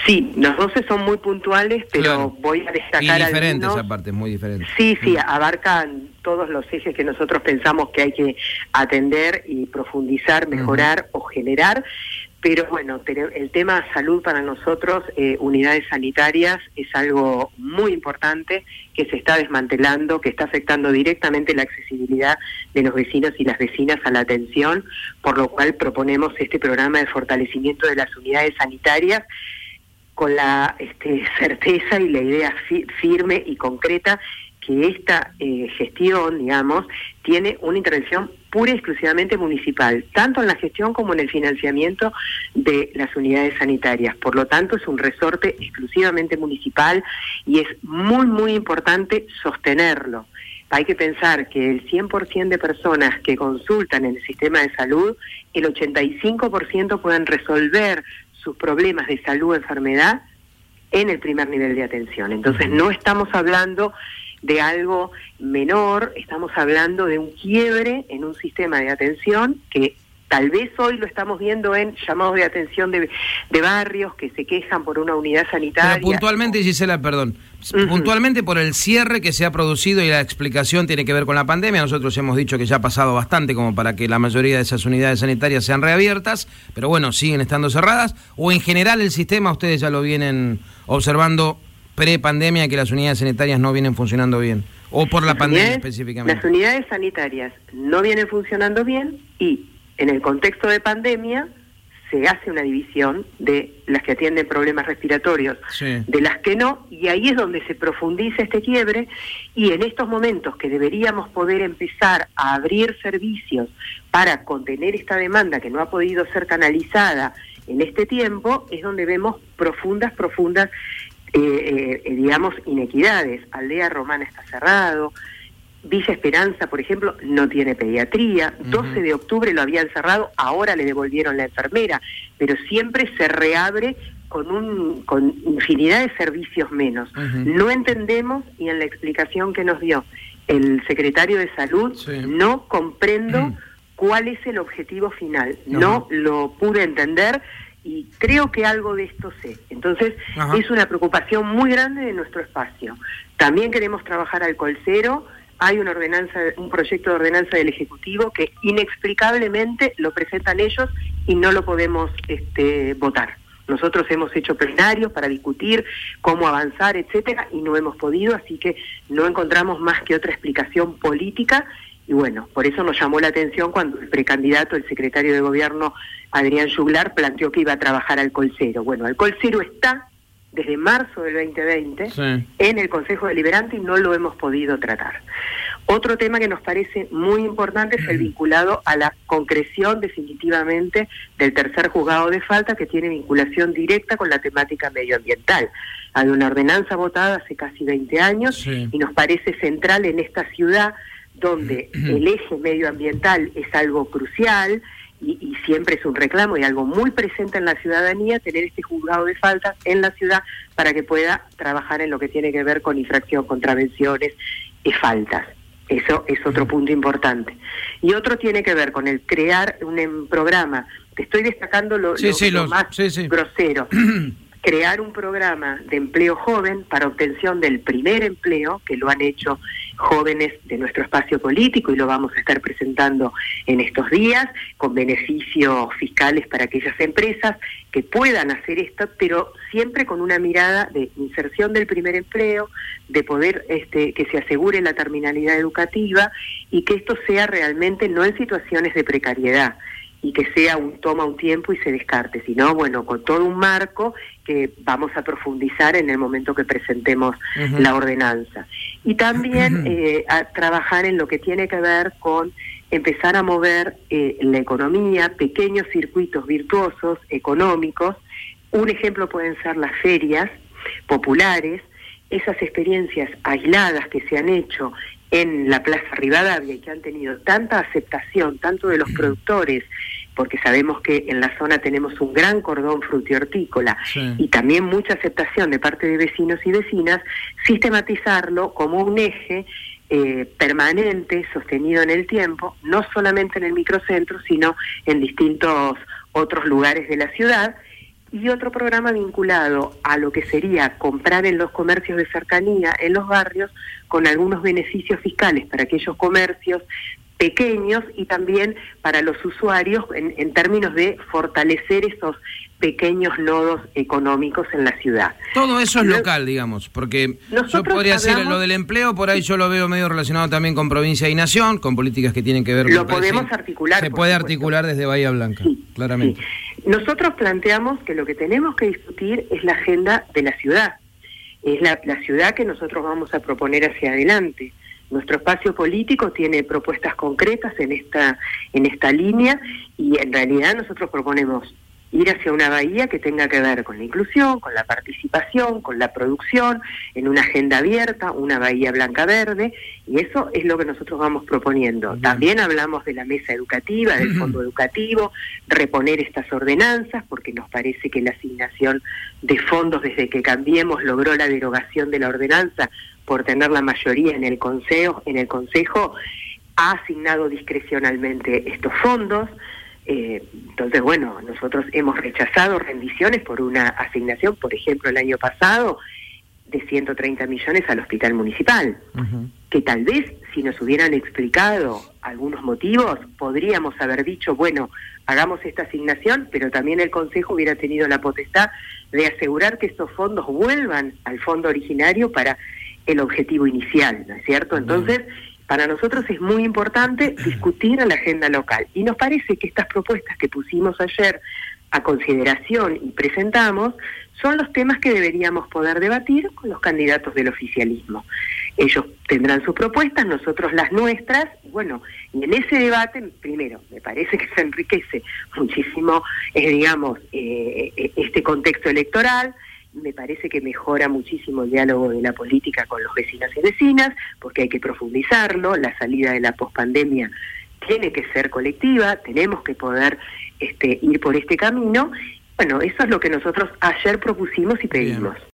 Sí, los 12 son muy puntuales, pero claro, voy a destacar y diferentes algunos. aparte, muy diferentes. Sí, abarcan todos los ejes que nosotros pensamos que hay que atender y profundizar, mejorar o generar. Pero bueno, el tema salud para nosotros, unidades sanitarias, es algo muy importante que se está desmantelando, que está afectando directamente la accesibilidad de los vecinos y las vecinas a la atención, por lo cual proponemos este programa de fortalecimiento de las unidades sanitarias con la certeza y la idea firme y concreta que esta gestión, digamos, tiene una intervención pura y exclusivamente municipal, tanto en la gestión como en el financiamiento de las unidades sanitarias. Por lo tanto, es un resorte exclusivamente municipal y es muy, muy importante sostenerlo. Hay que pensar que el 100% de personas que consultan en el sistema de salud, el 85% pueden resolver sus problemas de salud o enfermedad en el primer nivel de atención. Entonces, no estamos hablando de algo menor, estamos hablando de un quiebre en un sistema de atención que tal vez hoy lo estamos viendo en llamados de atención de barrios que se quejan por una unidad sanitaria. Pero puntualmente, Gisela, perdón, puntualmente por el cierre que se ha producido y la explicación tiene que ver con la pandemia. Nosotros hemos dicho que ya ha pasado bastante como para que la mayoría de esas unidades sanitarias sean reabiertas, pero bueno, siguen estando cerradas. O en general el sistema, ustedes ya lo vienen observando pre-pandemia, que las unidades sanitarias no vienen funcionando bien, o por la pandemia específicamente. Las unidades sanitarias no vienen funcionando bien y en el contexto de pandemia se hace una división de las que atienden problemas respiratorios, de las que no, y ahí es donde se profundiza este quiebre, y en estos momentos que deberíamos poder empezar a abrir servicios para contener esta demanda que no ha podido ser canalizada en este tiempo, es donde vemos profundas digamos, inequidades. Aldea Romana está cerrado, Villa Esperanza, por ejemplo, no tiene pediatría, 12 de octubre lo habían cerrado, ahora le devolvieron la enfermera, pero siempre se reabre con infinidad de servicios menos. No entendemos, y en la explicación que nos dio el secretario de Salud, no comprendo cuál es el objetivo final, no lo pude entender, y creo que algo de esto sé. Entonces, es una preocupación muy grande de nuestro espacio. También queremos trabajar alcohol cero. Hay una ordenanza, un proyecto de ordenanza del Ejecutivo que inexplicablemente lo presentan ellos y no lo podemos votar. Nosotros hemos hecho plenarios para discutir cómo avanzar, etcétera, y no hemos podido, así que no encontramos más que otra explicación política. Y bueno, por eso nos llamó la atención cuando el precandidato, el secretario de Gobierno, Adrián Juglar, planteó que iba a trabajar alcohol cero. Bueno, alcohol cero está desde marzo del 2020 en el Consejo Deliberante y no lo hemos podido tratar. Otro tema que nos parece muy importante es el vinculado a la concreción definitivamente del tercer juzgado de falta, que tiene vinculación directa con la temática medioambiental. Hay una ordenanza votada hace casi 20 años y nos parece central en esta ciudad donde el eje medioambiental es algo crucial y siempre es un reclamo y algo muy presente en la ciudadanía, tener este juzgado de faltas en la ciudad para que pueda trabajar en lo que tiene que ver con infracción, contravenciones y faltas. Eso es otro punto importante. Y otro tiene que ver con el crear un programa, te estoy destacando lo más grosero, crear un programa de empleo joven para obtención del primer empleo, que lo han hecho jóvenes de nuestro espacio político y lo vamos a estar presentando en estos días, con beneficios fiscales para aquellas empresas que puedan hacer esto, pero siempre con una mirada de inserción del primer empleo, de poder que se asegure la terminalidad educativa y que esto sea realmente no en situaciones de precariedad, y que sea toma un tiempo y se descarte, sino bueno, con todo un marco que vamos a profundizar en el momento que presentemos la ordenanza. Y también a trabajar en lo que tiene que ver con empezar a mover la economía, pequeños circuitos virtuosos, económicos. Un ejemplo pueden ser las ferias populares, esas experiencias aisladas que se han hecho en la Plaza Rivadavia y que han tenido tanta aceptación, tanto de los productores, porque sabemos que en la zona tenemos un gran cordón frutihortícola y también mucha aceptación de parte de vecinos y vecinas, sistematizarlo como un eje permanente, sostenido en el tiempo, no solamente en el microcentro, sino en distintos otros lugares de la ciudad, y otro programa vinculado a lo que sería comprar en los comercios de cercanía, en los barrios, con algunos beneficios fiscales para aquellos comercios pequeños y también para los usuarios en términos de fortalecer esos pequeños nodos económicos en la ciudad. Todo eso es local, digamos, porque yo podría decir lo del empleo, por ahí yo lo veo medio relacionado también con provincia y nación, con políticas que tienen que ver con... Lo podemos articular. Se puede articular desde Bahía Blanca, sí, claramente. Sí. Nosotros planteamos que lo que tenemos que discutir es la agenda de la ciudad, es la ciudad que nosotros vamos a proponer hacia adelante. Nuestro espacio político tiene propuestas concretas en esta línea y en realidad nosotros proponemos ir hacia una bahía que tenga que ver con la inclusión, con la participación, con la producción, en una agenda abierta, una bahía blanca-verde, y eso es lo que nosotros vamos proponiendo. Bien. También hablamos de la mesa educativa, del fondo educativo, reponer estas ordenanzas, porque nos parece que la asignación de fondos desde que Cambiemos logró la derogación de la ordenanza por tener la mayoría en el consejo ha asignado discrecionalmente estos fondos. Entonces, bueno, nosotros hemos rechazado rendiciones por una asignación, por ejemplo, el año pasado, de 130 millones al hospital municipal, que tal vez si nos hubieran explicado algunos motivos, podríamos haber dicho, bueno, hagamos esta asignación, pero también el Consejo hubiera tenido la potestad de asegurar que estos fondos vuelvan al fondo originario para el objetivo inicial, ¿no es cierto? Entonces, para nosotros es muy importante discutir en la agenda local y nos parece que estas propuestas que pusimos ayer a consideración y presentamos son los temas que deberíamos poder debatir con los candidatos del oficialismo. Ellos tendrán sus propuestas, nosotros las nuestras, bueno, y en ese debate, primero, me parece que se enriquece muchísimo, este contexto electoral. Me parece que mejora muchísimo el diálogo de la política con los vecinos y vecinas, porque hay que profundizarlo, la salida de la pospandemia tiene que ser colectiva, tenemos que poder ir por este camino. Bueno, eso es lo que nosotros ayer propusimos y pedimos. Bien.